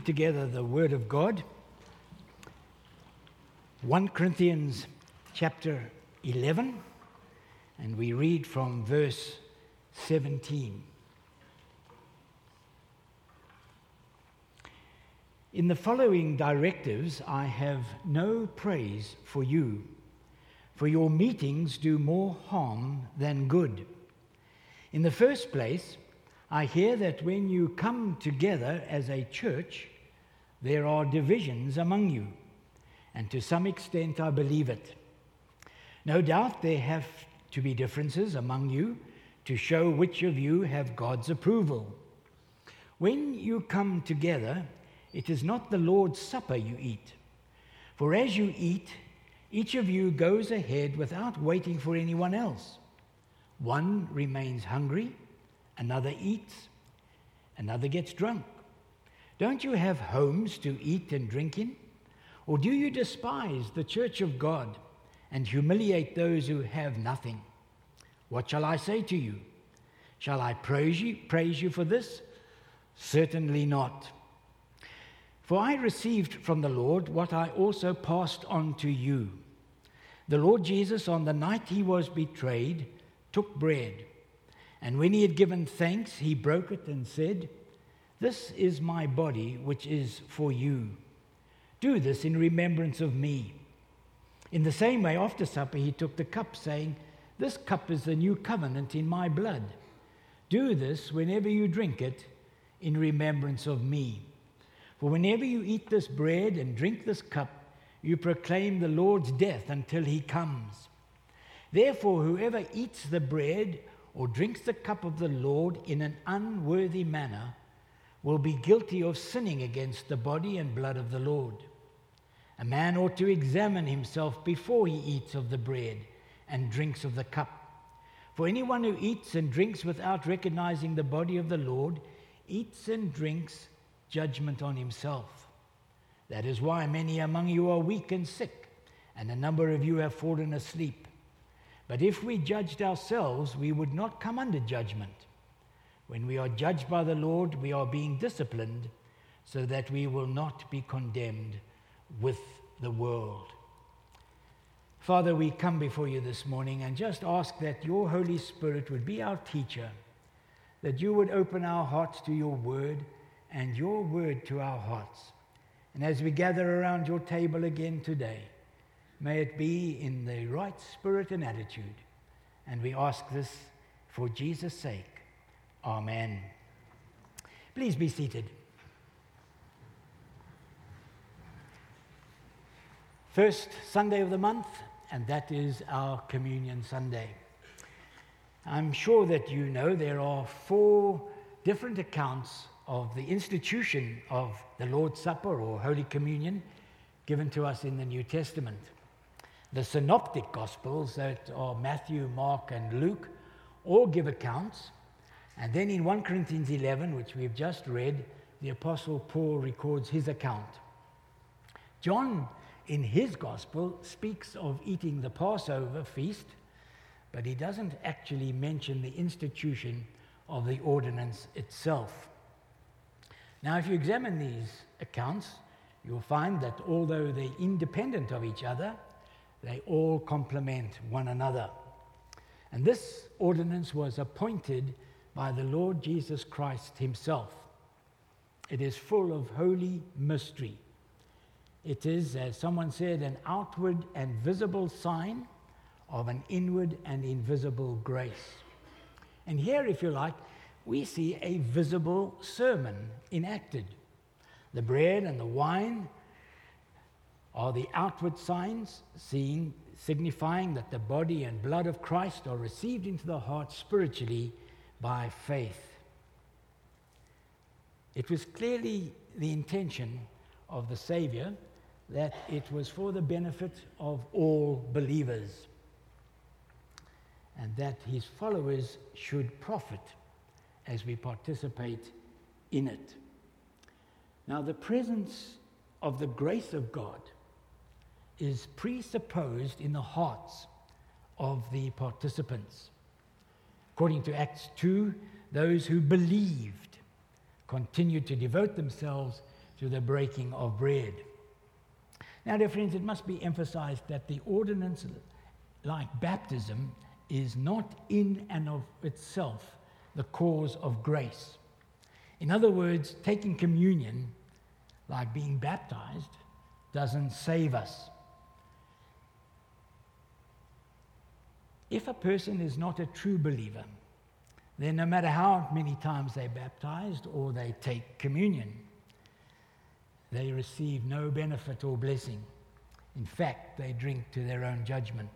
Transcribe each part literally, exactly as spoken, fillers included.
read together the Word of God. First Corinthians chapter eleven, and we read from verse seventeen. In the following directives I have no praise for you, for your meetings do more harm than good. In the first place, I hear that when you come together as a church, there are divisions among you, and to some extent I believe it. No doubt there have to be differences among you to show which of you have God's approval. When you come together, it is not the Lord's Supper you eat. For as you eat, each of you goes ahead without waiting for anyone else. One remains hungry, another eats, another gets drunk. Don't you have homes to eat and drink in? Or do you despise the church of God and humiliate those who have nothing? What shall I say to you? Shall I praise you, praise you for this? Certainly not. For I received from the Lord what I also passed on to you. The Lord Jesus, on the night he was betrayed, took bread, and when he had given thanks, he broke it and said, "This is my body, which is for you. Do this in remembrance of me." In the same way, after supper, he took the cup, saying, "This cup is the new covenant in my blood. Do this whenever you drink it in remembrance of me. For whenever you eat this bread and drink this cup, you proclaim the Lord's death until he comes. Therefore, whoever eats the bread or drinks the cup of the Lord in an unworthy manner will be guilty of sinning against the body and blood of the Lord. A man ought to examine himself before he eats of the bread and drinks of the cup. For anyone who eats and drinks without recognizing the body of the Lord eats and drinks judgment on himself. That is why many among you are weak and sick, and a number of you have fallen asleep. But if we judged ourselves, we would not come under judgment. When we are judged by the Lord, we are being disciplined so that we will not be condemned with the world. Father, we come before you this morning and just ask that your Holy Spirit would be our teacher, that you would open our hearts to your word and your word to our hearts. And as we gather around your table again today, may it be in the right spirit and attitude. And we ask this for Jesus' sake. Amen. Please be seated. First Sunday of the month, and that is our Communion Sunday. I'm sure that you know there are four different accounts of the institution of the Lord's Supper or Holy Communion given to us in the New Testament. The synoptic Gospels, that are Matthew, Mark, and Luke, all give accounts. And then in First Corinthians eleven, which we've just read, the Apostle Paul records his account. John, in his Gospel, speaks of eating the Passover feast, but he doesn't actually mention the institution of the ordinance itself. Now, if you examine these accounts, you'll find that although they're independent of each other, they all complement one another. And this ordinance was appointed by the Lord Jesus Christ himself. It is full of holy mystery. It is, as someone said, an outward and visible sign of an inward and invisible grace. And here, if you like, we see a visible sermon enacted. The bread and the wine are the outward signs, seeing, signifying that the body and blood of Christ are received into the heart spiritually by faith. It was clearly the intention of the Savior that it was for the benefit of all believers, and that his followers should profit as we participate in it. Now, the presence of the grace of God is presupposed in the hearts of the participants. According to Acts two, those who believed continued to devote themselves to the breaking of bread. Now, dear friends, it must be emphasized that the ordinance, like baptism, is not in and of itself the cause of grace. In other words, taking communion, like being baptized, doesn't save us. If a person is not a true believer, then no matter how many times they're baptized or they take communion, they receive no benefit or blessing. In fact, they drink to their own judgment.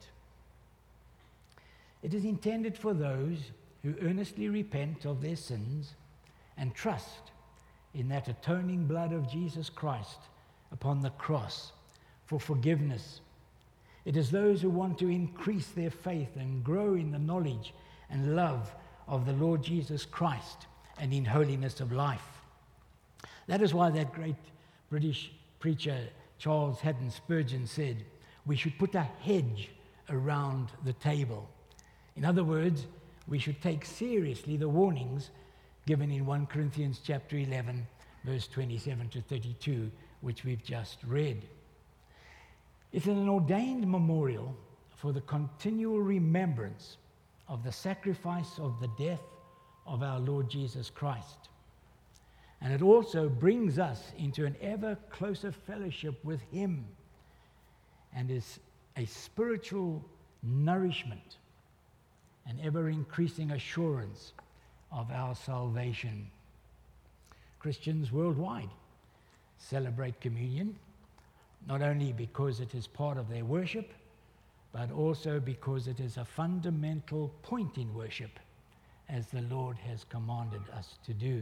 It is intended for those who earnestly repent of their sins and trust in that atoning blood of Jesus Christ upon the cross for forgiveness. It is those who want to increase their faith and grow in the knowledge and love of the Lord Jesus Christ and in holiness of life. That is why that great British preacher Charles Haddon Spurgeon said, we should put a hedge around the table. In other words, we should take seriously the warnings given in First Corinthians chapter eleven, verse twenty-seven to thirty-two, which we've just read. It's an ordained memorial for the continual remembrance of the sacrifice of the death of our Lord Jesus Christ. And it also brings us into an ever closer fellowship with Him and is a spiritual nourishment, an ever-increasing assurance of our salvation. Christians worldwide celebrate communion, not only because it is part of their worship, but also because it is a fundamental point in worship, as the Lord has commanded us to do.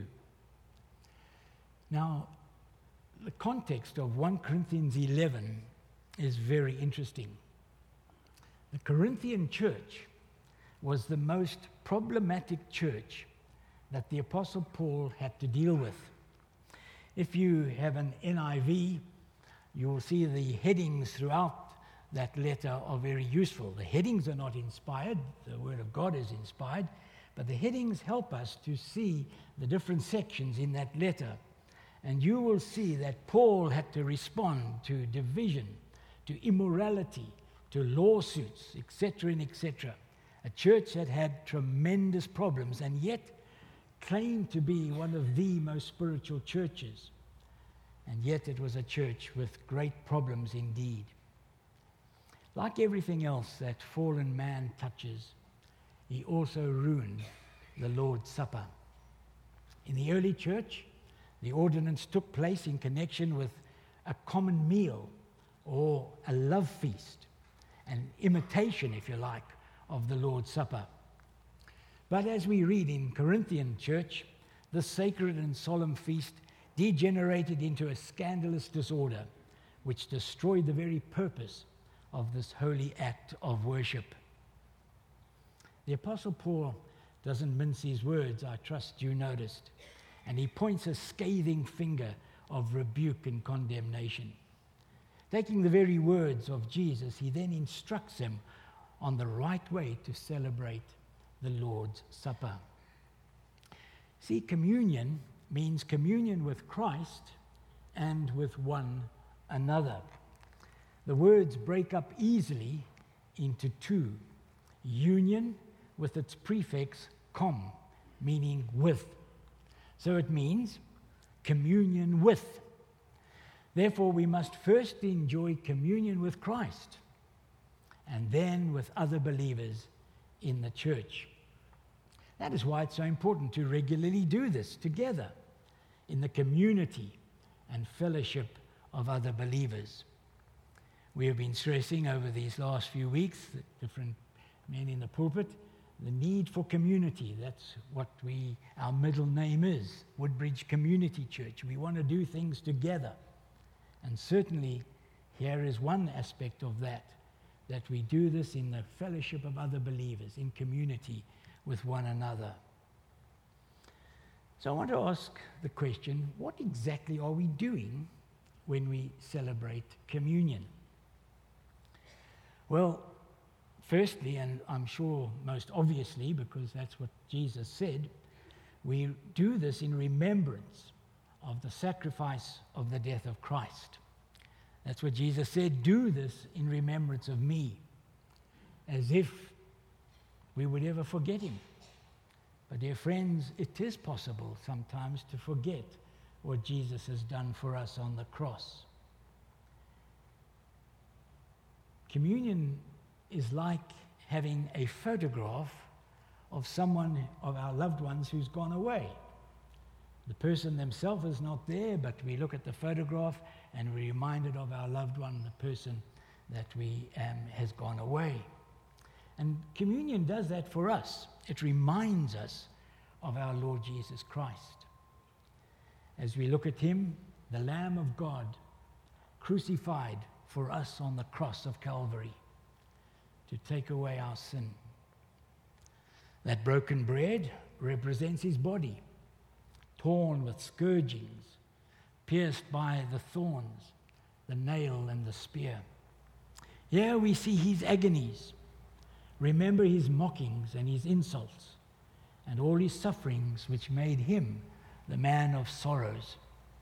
Now, the context of First Corinthians eleven is very interesting. The Corinthian church was the most problematic church that the Apostle Paul had to deal with. If you have an N I V, you will see the headings throughout that letter are very useful. The headings are not inspired, the Word of God is inspired, but the headings help us to see the different sections in that letter. And you will see that Paul had to respond to division, to immorality, to lawsuits, et cetera and et cetera. A church that had tremendous problems and yet claimed to be one of the most spiritual churches. And yet it was a church with great problems indeed. Like everything else that fallen man touches, he also ruined the Lord's Supper. In the early church, the ordinance took place in connection with a common meal or a love feast, an imitation, if you like, of the Lord's Supper. But as we read in Corinthian church, the sacred and solemn feast degenerated into a scandalous disorder which destroyed the very purpose of this holy act of worship. The Apostle Paul doesn't mince his words, I trust you noticed, and he points a scathing finger of rebuke and condemnation. Taking the very words of Jesus, he then instructs them on the right way to celebrate the Lord's Supper. See, communion means communion with Christ and with one another. The words break up easily into two. Union with its prefix com, meaning with. So it means communion with. Therefore, we must first enjoy communion with Christ and then with other believers in the church. That is why it's so important to regularly do this together in the community and fellowship of other believers. We have been stressing over these last few weeks, the different men in the pulpit, the need for community. That's what we, our middle name is, Woodbridge Community Church. We want to do things together. And certainly here is one aspect of that, that we do this in the fellowship of other believers, in community with one another. So I want to ask the question, what exactly are we doing when we celebrate communion? Well, firstly, and I'm sure most obviously, because that's what Jesus said, we do this in remembrance of the sacrifice of the death of Christ. That's what Jesus said, do this in remembrance of me, as if we would ever forget him. But dear friends, it is possible sometimes to forget what Jesus has done for us on the cross. Communion is like having a photograph of someone, of our loved ones who's gone away. The person themselves is not there, but we look at the photograph and we're reminded of our loved one, the person that we um, has gone away. And communion does that for us. It reminds us of our Lord Jesus Christ. As we look at him, the Lamb of God, crucified for us on the cross of Calvary to take away our sin. That broken bread represents his body, torn with scourgings, pierced by the thorns, the nail and the spear. Here we see his agonies. Remember his mockings and his insults and all his sufferings, which made him the man of sorrows.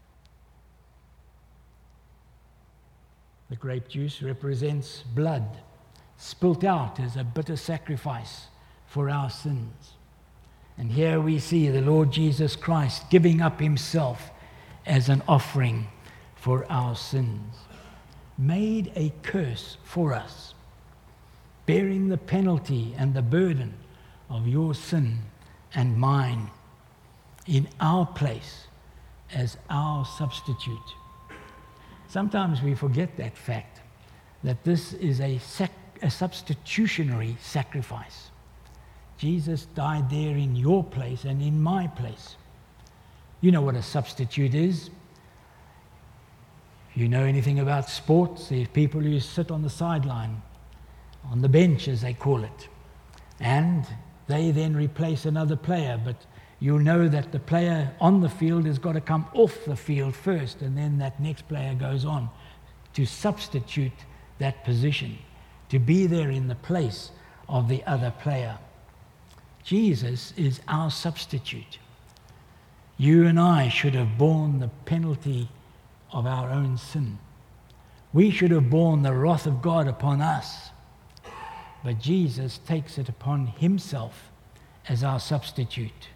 The grape juice represents blood spilt out as a bitter sacrifice for our sins. And here we see the Lord Jesus Christ giving up himself as an offering for our sins, made a curse for us, bearing the penalty and the burden of your sin and mine in our place as our substitute. Sometimes we forget that fact, that this is a, sac- a substitutionary sacrifice. Jesus died there in your place and in my place. You know what a substitute is. If you know anything about sports, there's people who sit on the sideline, on the bench as they call it, and they then replace another player, but you'll know that the player on the field has got to come off the field first, and then that next player goes on to substitute that position, to be there in the place of the other player. Jesus is our substitute. You and I should have borne the penalty of our own sin. We should have borne the wrath of God upon us. But Jesus takes it upon himself as our substitute.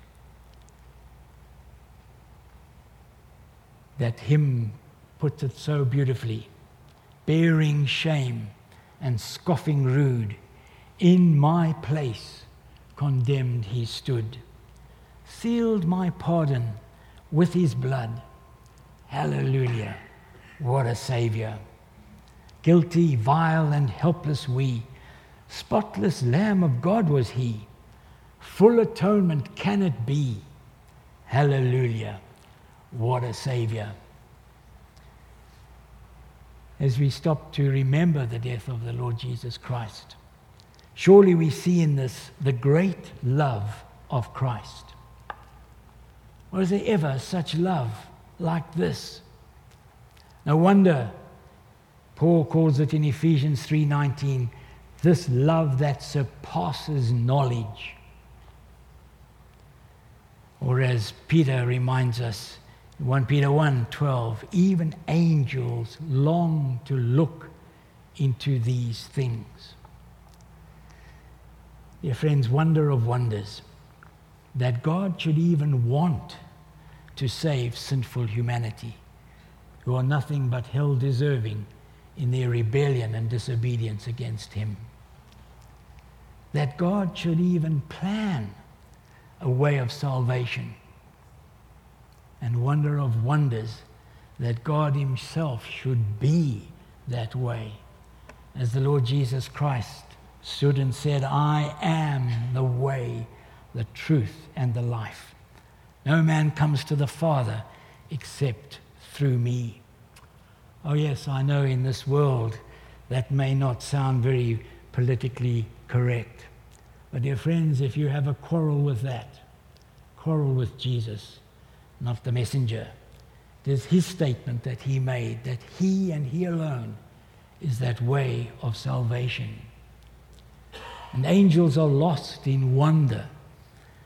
That hymn puts it so beautifully. Bearing shame and scoffing rude, in my place condemned he stood. Sealed my pardon with his blood. Hallelujah, what a Savior. Guilty, vile, and helpless we, spotless Lamb of God was he. Full atonement can it be. Hallelujah, what a Savior. As we stop to remember the death of the Lord Jesus Christ, surely we see in this the great love of Christ. Was there ever such love like this? No wonder Paul calls it in Ephesians three nineteen, this love that surpasses knowledge. Or as Peter reminds us, in First Peter one twelve, even angels long to look into these things. Dear friends, wonder of wonders, that God should even want to save sinful humanity, who are nothing but hell deserving in their rebellion and disobedience against him. That God should even plan a way of salvation. And wonder of wonders, that God himself should be that way. As the Lord Jesus Christ stood and said, I am the way, the truth, and the life. No man comes to the Father except through me. Oh yes, I know in this world that may not sound very politically correct. But dear friends, if you have a quarrel with that, quarrel with Jesus, not the messenger. It is his statement that he made, that he and he alone is that way of salvation. And angels are lost in wonder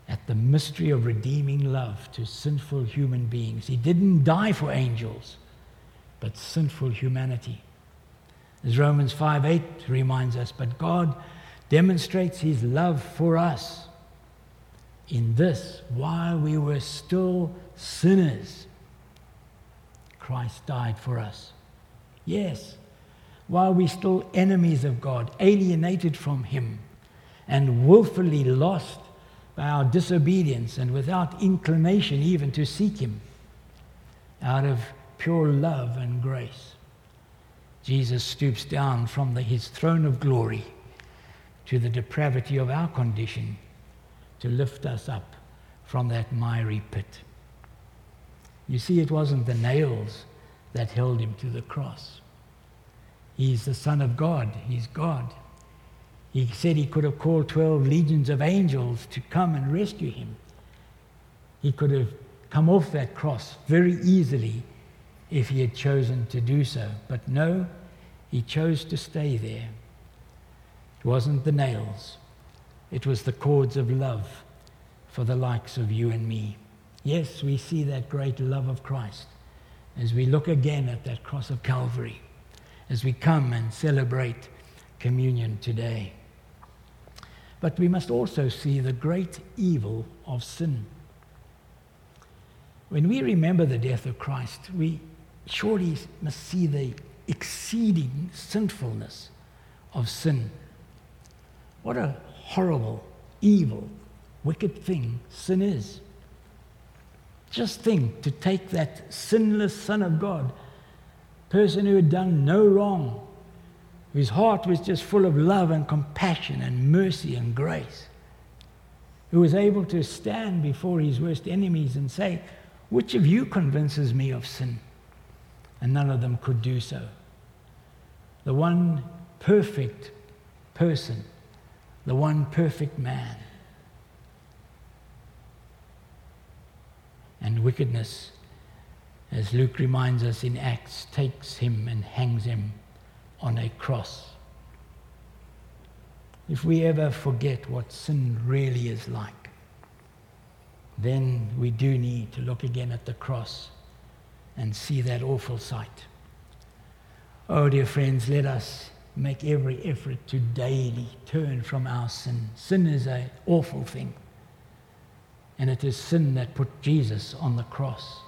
at the mystery of redeeming love to sinful human beings. He didn't die for angels, but sinful humanity. As Romans five eight reminds us, but God demonstrates his love for us in this: while we were still sinners, Christ died for us. Yes, while we're still enemies of God, alienated from him, and willfully lost by our disobedience and without inclination even to seek him, out of pure love and grace, Jesus stoops down from the, his throne of glory to the depravity of our condition to lift us up from that miry pit. You see, it wasn't the nails that held him to the cross. He's the Son of God. He's God. He said he could have called twelve legions of angels to come and rescue him. He could have come off that cross very easily if he had chosen to do so. But no, he chose to stay there. It wasn't the nails. It was the cords of love for the likes of you and me. Yes, we see that great love of Christ as we look again at that cross of Calvary, as we come and celebrate communion today. But we must also see the great evil of sin. When we remember the death of Christ, we surely must see the exceeding sinfulness of sin. What a horrible, evil, wicked thing sin is. Just think, to take that sinless Son of God, person who had done no wrong, whose heart was just full of love and compassion and mercy and grace, who was able to stand before his worst enemies and say, which of you convinces me of sin? And none of them could do so. The one perfect person, the one perfect man. And wickedness, as Luke reminds us in Acts, takes him and hangs him on a cross. If we ever forget what sin really is like, then we do need to look again at the cross and see that awful sight. Oh, dear friends, let us make every effort to daily turn from our sin. Sin is an awful thing. And it is sin that put Jesus on the cross.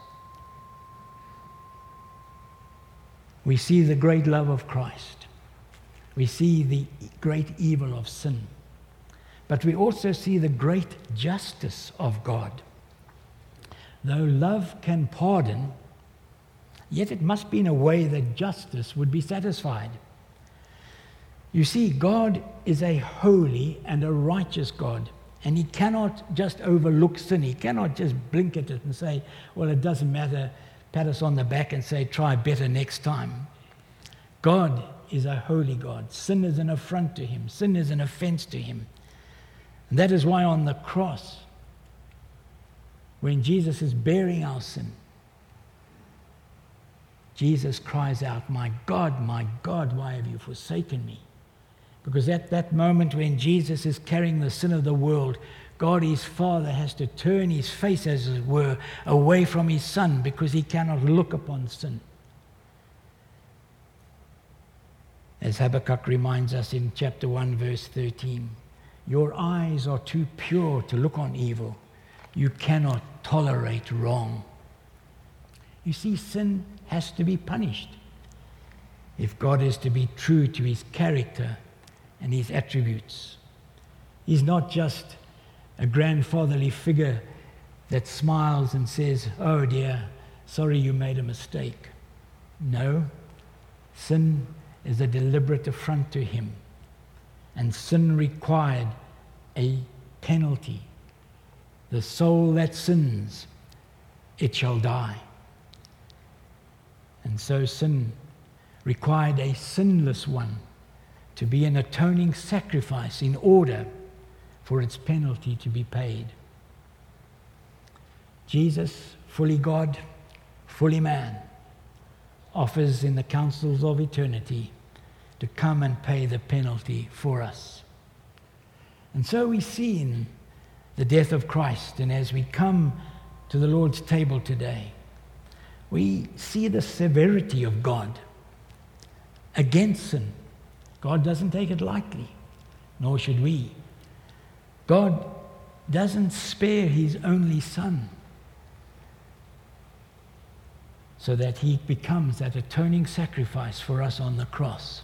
We see the great love of Christ. We see the great evil of sin. But we also see the great justice of God. Though love can pardon, yet it must be in a way that justice would be satisfied. You see, God is a holy and a righteous God. And he cannot just overlook sin. He cannot just blink at it and say, well, it doesn't matter, pat us on the back and say, try better next time. God is a holy God. Sin is an affront to him. Sin is an offense to him. And that is why on the cross, when Jesus is bearing our sin, Jesus cries out, my God, my God, why have you forsaken me? Because at that moment when Jesus is carrying the sin of the world, God, his Father, has to turn his face, as it were, away from his Son because he cannot look upon sin. As Habakkuk reminds us in chapter one, verse thirteen, your eyes are too pure to look on evil. You cannot tolerate wrong. You see, sin has to be punished if God is to be true to his character and his attributes. He's not just a grandfatherly figure that smiles and says, oh dear, sorry you made a mistake. No, sin is a deliberate affront to him, and sin required a penalty. The soul that sins, it shall die. And so sin required a sinless one to be an atoning sacrifice in order for its penalty to be paid. Jesus, fully God, fully man, offers in the councils of eternity to come and pay the penalty for us. And so we see in the death of Christ, and as we come to the Lord's table today, we see the severity of God against sin. God doesn't take it lightly, nor should we. God doesn't spare his only Son so that he becomes that atoning sacrifice for us on the cross.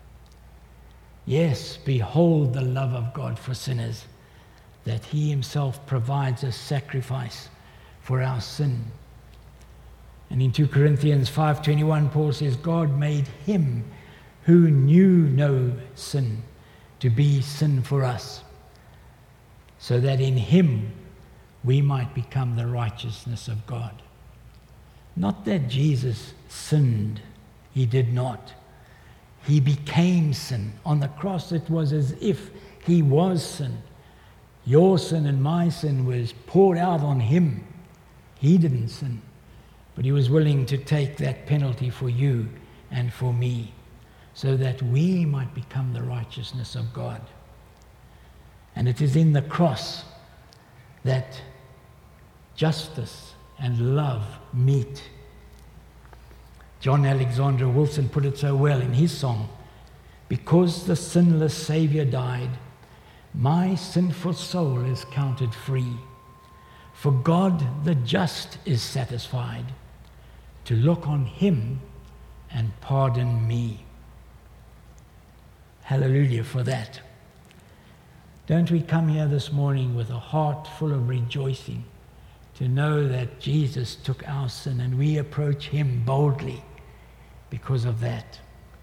Yes, behold the love of God for sinners, that he himself provides a sacrifice for our sin. And in two Corinthians five twenty-one, Paul says, God made him who knew no sin to be sin for us, so that in him we might become the righteousness of God. Not that Jesus sinned, he did not. He became sin. On the cross it was as if he was sin. Your sin and my sin was poured out on him. He didn't sin, but he was willing to take that penalty for you and for me, so that we might become the righteousness of God. And it is in the cross that justice and love meet. John Alexander Wilson put it so well in his song, because the sinless Savior died, my sinful soul is counted free. For God the just is satisfied to look on him and pardon me. Hallelujah for that. Don't we come here this morning with a heart full of rejoicing to know that Jesus took our sin and we approach him boldly because of that.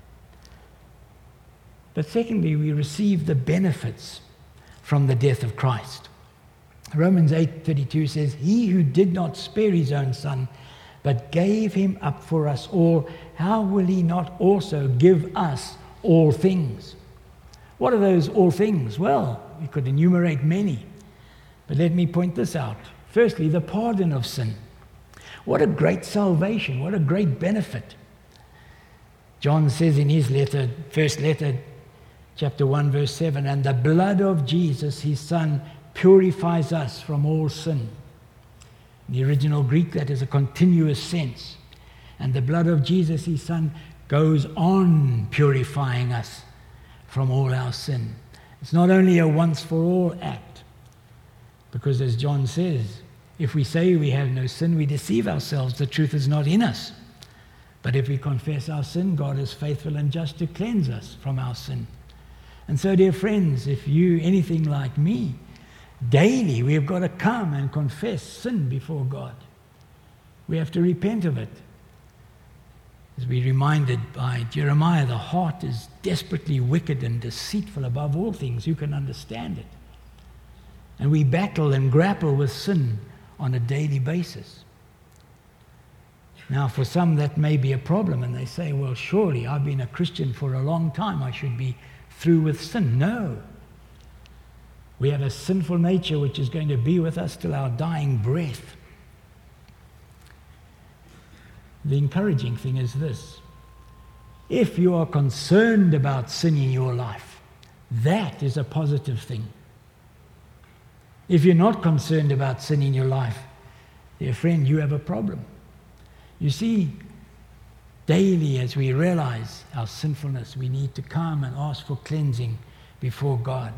But secondly, we receive the benefits from the death of Christ. Romans eight thirty-two says, he who did not spare his own Son, but gave him up for us all, how will he not also give us all things? What are those all things? Well, we could enumerate many, but let me point this out. Firstly, the pardon of sin. What a great salvation, what a great benefit. John says in his letter, first letter, chapter one, verse seven, and the blood of Jesus, his Son, purifies us from all sin. In the original Greek, that is a continuous sense. And the blood of Jesus, his Son, goes on purifying us from all our sin. It's not only a once-for-all act, because as John says, if we say we have no sin, we deceive ourselves. The truth is not in us. But if we confess our sin, God is faithful and just to cleanse us from our sin. And so, dear friends, if you anything like me, daily we have got to come and confess sin before God. We have to repent of it. As we're reminded by Jeremiah, the heart is desperately wicked and deceitful above all things. Who can understand it? And we battle and grapple with sin on a daily basis. Now, for some that may be a problem, and they say, well, surely I've been a Christian for a long time, I should be through with sin. No. We have a sinful nature which is going to be with us till our dying breath. The encouraging thing is this: if you are concerned about sin in your life, that is a positive thing. If you're not concerned about sin in your life, dear friend, you have a problem. You see, daily as we realize our sinfulness, we need to come and ask for cleansing before God.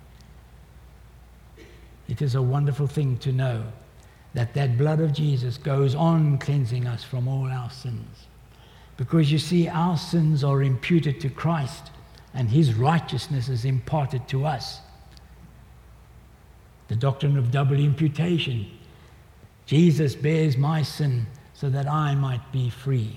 It is a wonderful thing to know that that blood of Jesus goes on cleansing us from all our sins. Because you see, our sins are imputed to Christ, and his righteousness is imparted to us. The doctrine of double imputation. Jesus bears my sin so that I might be free.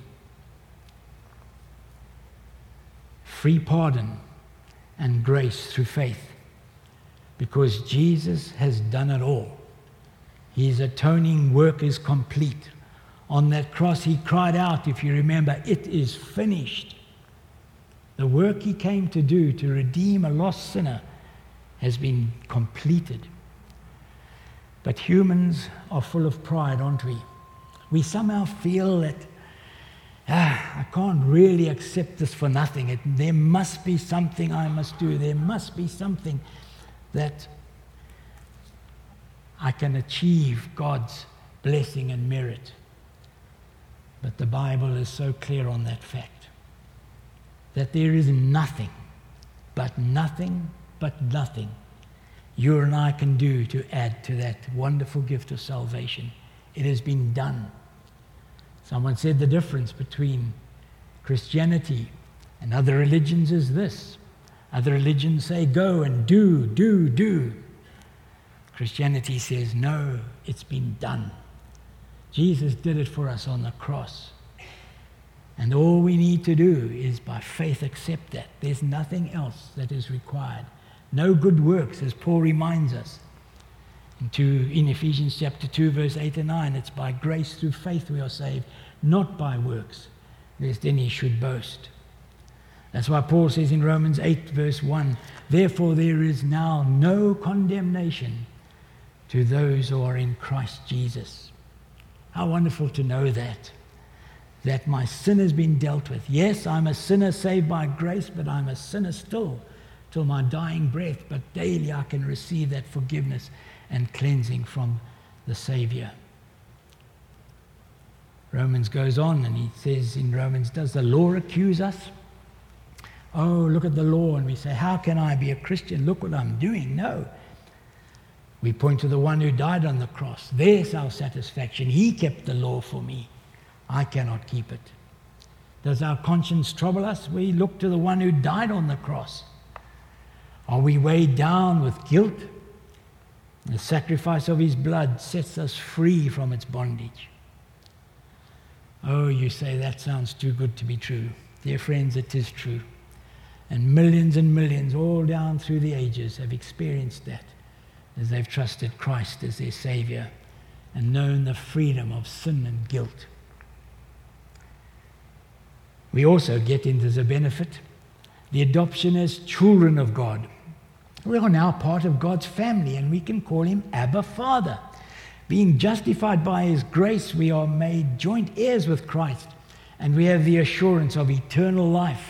Free pardon and grace through faith, because Jesus has done it all. His atoning work is complete. On that cross he cried out, if you remember, it is finished. The work he came to do to redeem a lost sinner has been completed. But humans are full of pride, aren't we? We somehow feel that, ah, I can't really accept this for nothing. It, there must be something I must do. There must be something that I can achieve God's blessing and merit. But the Bible is so clear on that fact, that there is nothing, but nothing, but nothing you and I can do to add to that wonderful gift of salvation. It has been done. Someone said the difference between Christianity and other religions is this. Other religions say, go and do, do, do. Christianity says, no, it's been done. Jesus did it for us on the cross. And all we need to do is by faith accept that. There's nothing else that is required. No good works, as Paul reminds us. In, two, in Ephesians chapter two, verse eight and nine, it's by grace through faith we are saved, not by works, lest any should boast. That's why Paul says in Romans eight, verse one, therefore there is now no condemnation to those who are in Christ Jesus. How wonderful to know that, that my sin has been dealt with. Yes, I'm a sinner saved by grace, but I'm a sinner still till my dying breath. But daily I can receive that forgiveness and cleansing from the Savior. Romans goes on and he says in Romans, does the law accuse us? Oh, look at the law, and we say, how can I be a Christian? Look what I'm doing. No. We point to the one who died on the cross. There's our satisfaction. He kept the law for me. I cannot keep it. Does our conscience trouble us? We look to the one who died on the cross. Are we weighed down with guilt? The sacrifice of his blood sets us free from its bondage. Oh, you say that sounds too good to be true. Dear friends, it is true. And millions and millions all down through the ages have experienced that as they've trusted Christ as their Savior and known the freedom of sin and guilt. We also get into the benefit, the adoption as children of God. We are now part of God's family, and we can call him Abba Father. Being justified by his grace, we are made joint heirs with Christ, and we have the assurance of eternal life.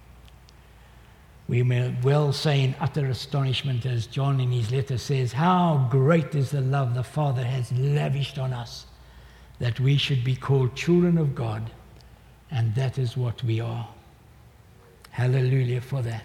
We may well say in utter astonishment, as John in his letter says, how great is the love the Father has lavished on us, that we should be called children of God, and that is what we are. Hallelujah for that.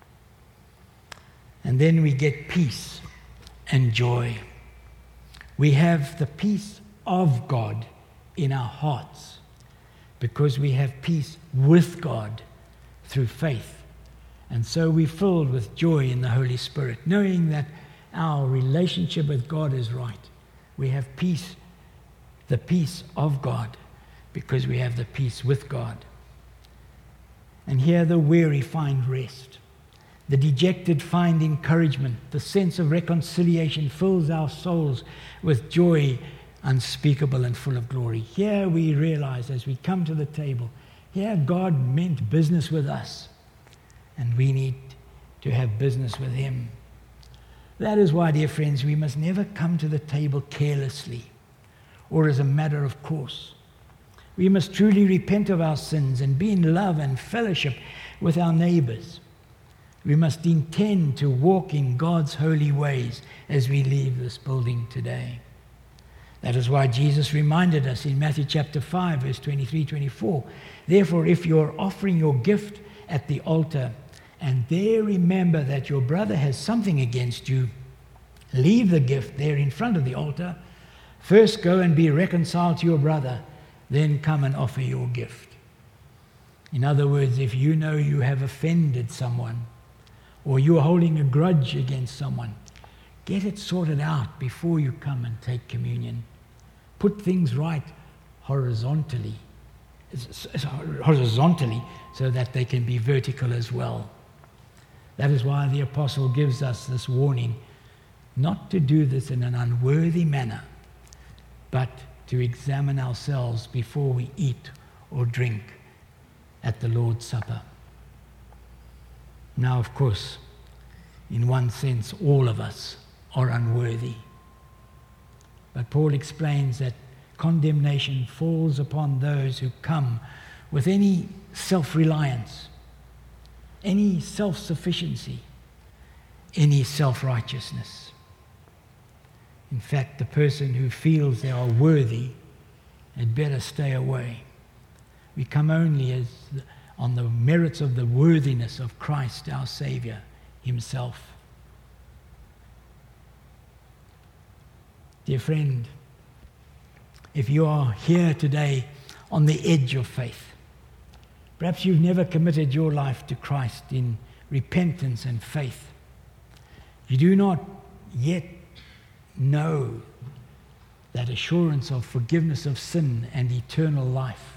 And then we get peace and joy. We have the peace of God in our hearts because we have peace with God through faith. And so we're filled with joy in the Holy Spirit, knowing that our relationship with God is right. We have peace, the peace of God, because we have the peace with God. And here the weary find rest. The dejected find encouragement. The sense of reconciliation fills our souls with joy unspeakable and full of glory. Here we realize as we come to the table, here God meant business with us, and we need to have business with him. That is why, dear friends, we must never come to the table carelessly or as a matter of course. We must truly repent of our sins and be in love and fellowship with our neighbors. We must intend to walk in God's holy ways as we leave this building today. That is why Jesus reminded us in Matthew chapter five, verse twenty-three to twenty-four, therefore, if you're offering your gift at the altar and there remember that your brother has something against you, leave the gift there in front of the altar. First go and be reconciled to your brother, then come and offer your gift. In other words, if you know you have offended someone or you are holding a grudge against someone, get it sorted out before you come and take communion. Put things right horizontally, horizontally so that they can be vertical as well. That is why the apostle gives us this warning, not to do this in an unworthy manner, but to examine ourselves before we eat or drink at the Lord's Supper. Now, of course, in one sense, all of us are unworthy. But Paul explains that condemnation falls upon those who come with any self-reliance, any self-sufficiency, any self-righteousness. In fact, the person who feels they are worthy had better stay away. We come only as on the merits of the worthiness of Christ, our Savior himself. Dear friend, if you are here today on the edge of faith, perhaps you've never committed your life to Christ in repentance and faith, you do not yet know that assurance of forgiveness of sin and eternal life.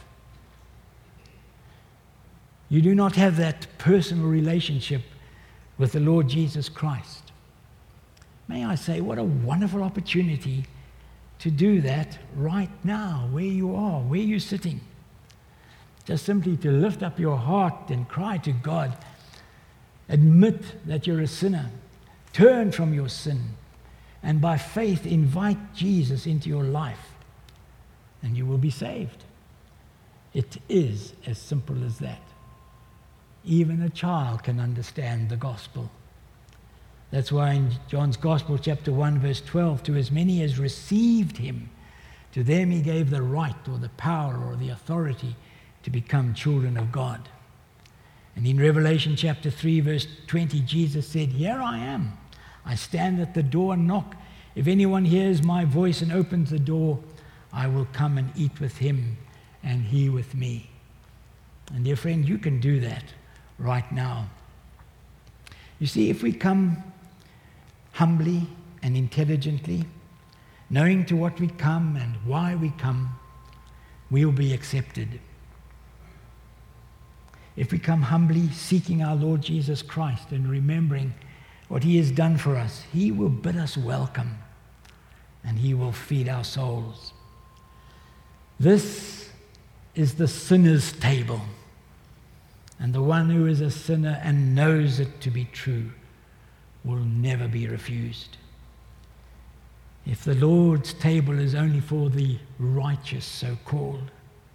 You do not have that personal relationship with the Lord Jesus Christ. May I say, what a wonderful opportunity to do that right now, where you are, where you're sitting. Just simply to lift up your heart and cry to God. Admit that you're a sinner. Turn from your sin. And by faith, invite Jesus into your life. And you will be saved. It is as simple as that. Even a child can understand the gospel. That's why in John's Gospel, chapter one, verse twelve, to as many as received him, to them he gave the right or the power or the authority to become children of God. And in Revelation chapter three, verse twenty, Jesus said, "Here I am. I stand at the door and knock. If anyone hears my voice and opens the door, I will come and eat with him and he with me." And dear friend, you can do that right now. You see, if we come humbly and intelligently, knowing to what we come and why we come, we will be accepted. If we come humbly seeking our Lord Jesus Christ and remembering what he has done for us, he will bid us welcome and he will feed our souls. This is the sinner's table. And the one who is a sinner and knows it to be true will never be refused. If the Lord's table is only for the righteous, so-called,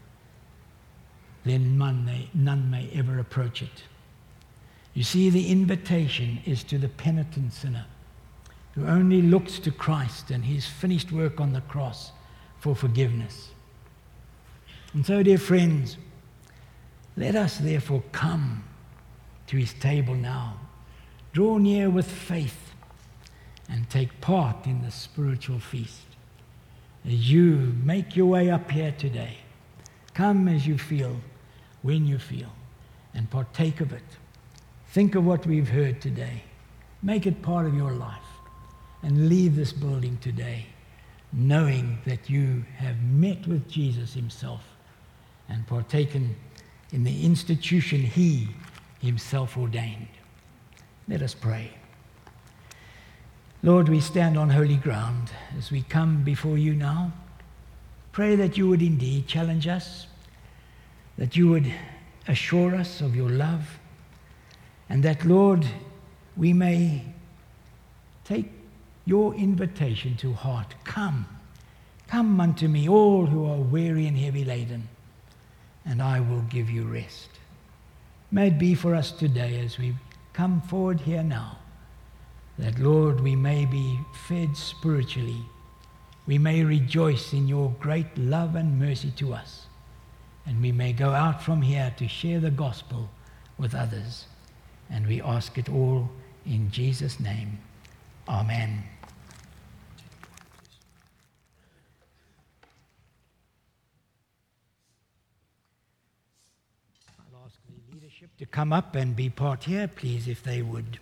then none may, none may ever approach it. You see, the invitation is to the penitent sinner who only looks to Christ and his finished work on the cross for forgiveness. And so, dear friends, let us therefore come to his table now, draw near with faith, and take part in the spiritual feast. As you make your way up here today, come as you feel, when you feel, and partake of it. Think of what we've heard today. Make it part of your life, and leave this building today knowing that you have met with Jesus himself and partaken in the institution he himself ordained. Let us pray. Lord, we stand on holy ground as we come before you now. Pray that you would indeed challenge us, that you would assure us of your love, and that, Lord, we may take your invitation to heart. Come, come unto me, all who are weary and heavy laden, and I will give you rest. May it be for us today as we come forward here now, that, Lord, we may be fed spiritually. We may rejoice in your great love and mercy to us, and we may go out from here to share the gospel with others. And we ask it all in Jesus' name. Amen. I'll ask the leadership to come up and be part here, please, if they would.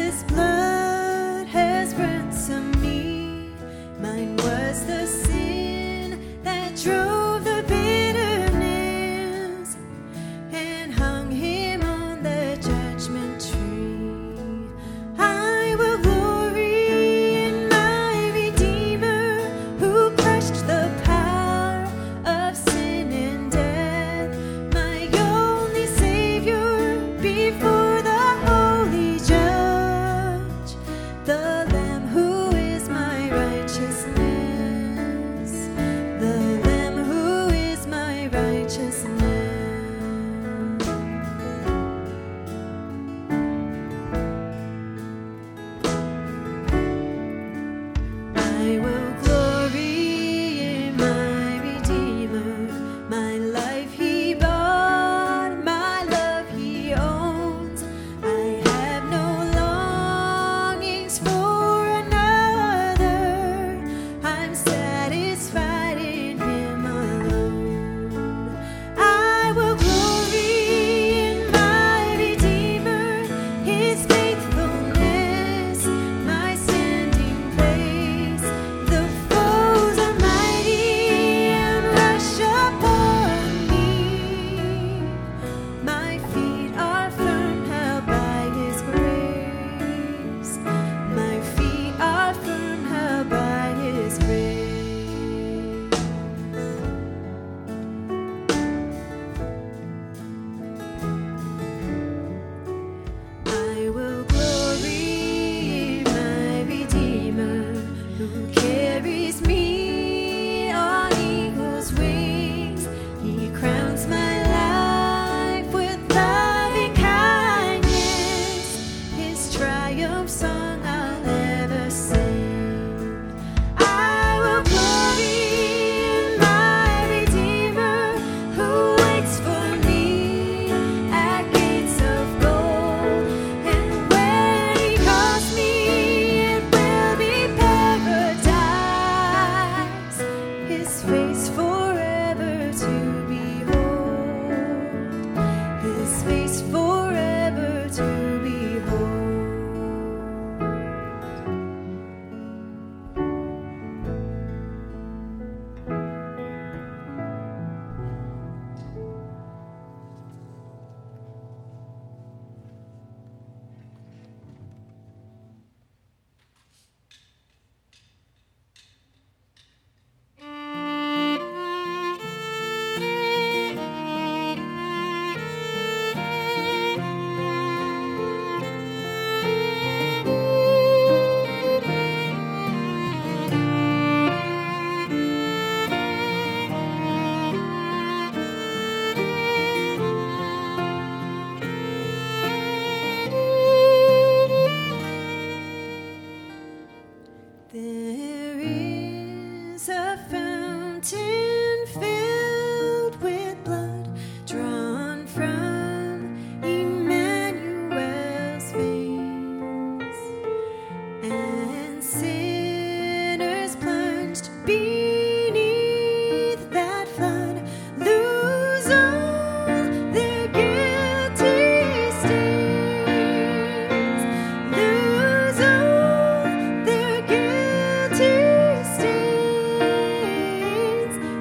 Lose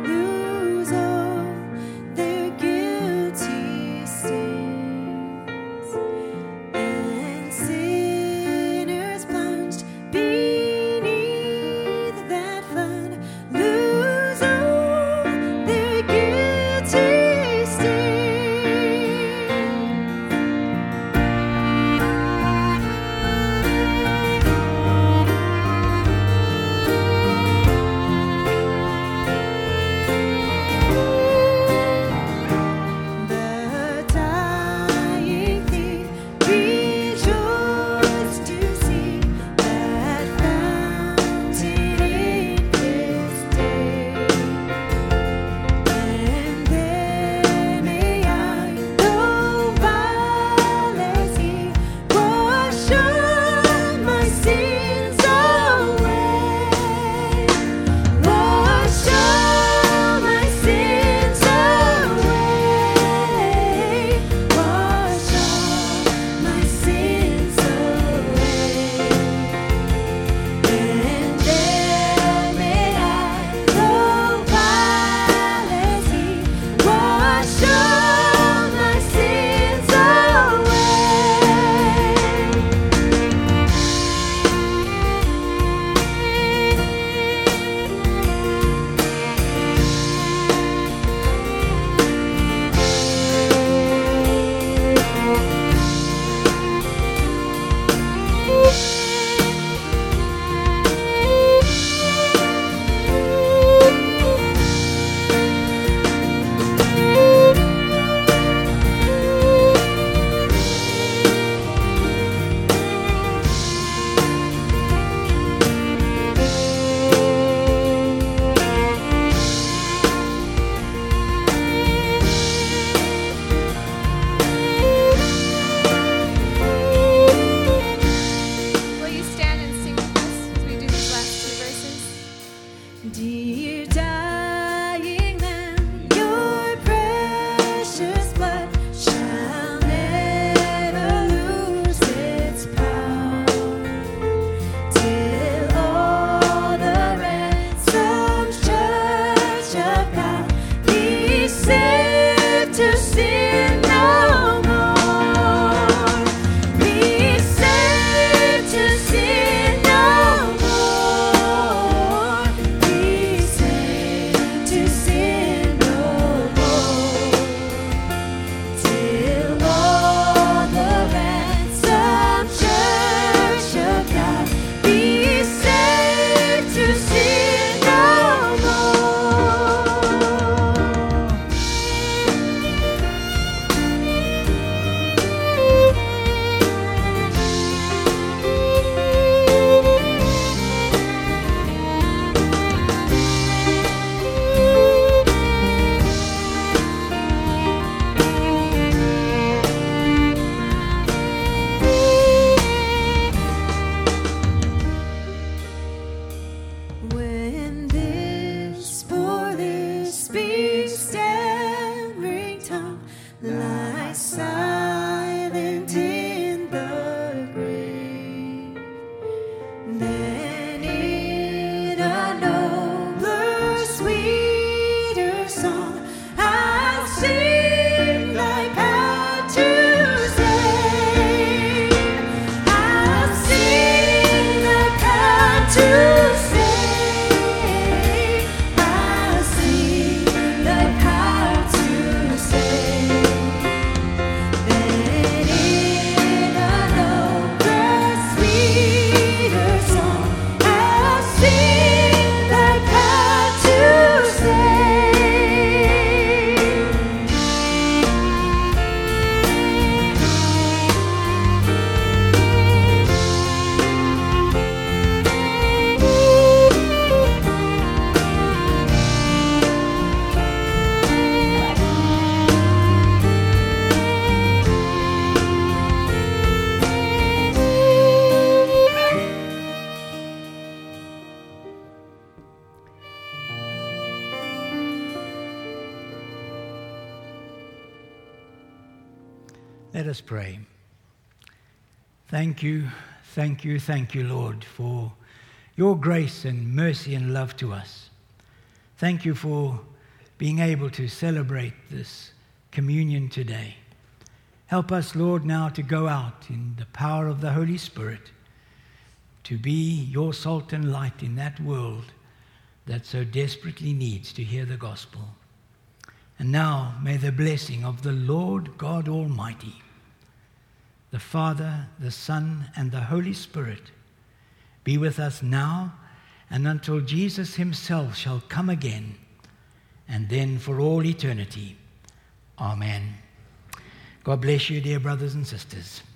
Let us pray. Thank you, thank you, thank you, Lord, for your grace and mercy and love to us. Thank you for being able to celebrate this communion today. Help us, Lord, now to go out in the power of the Holy Spirit, to be your salt and light in that world that so desperately needs to hear the gospel. And now may the blessing of the Lord God Almighty, the Father, the Son, and the Holy Spirit be with us now and until Jesus himself shall come again, and then for all eternity. Amen. God bless you, dear brothers and sisters.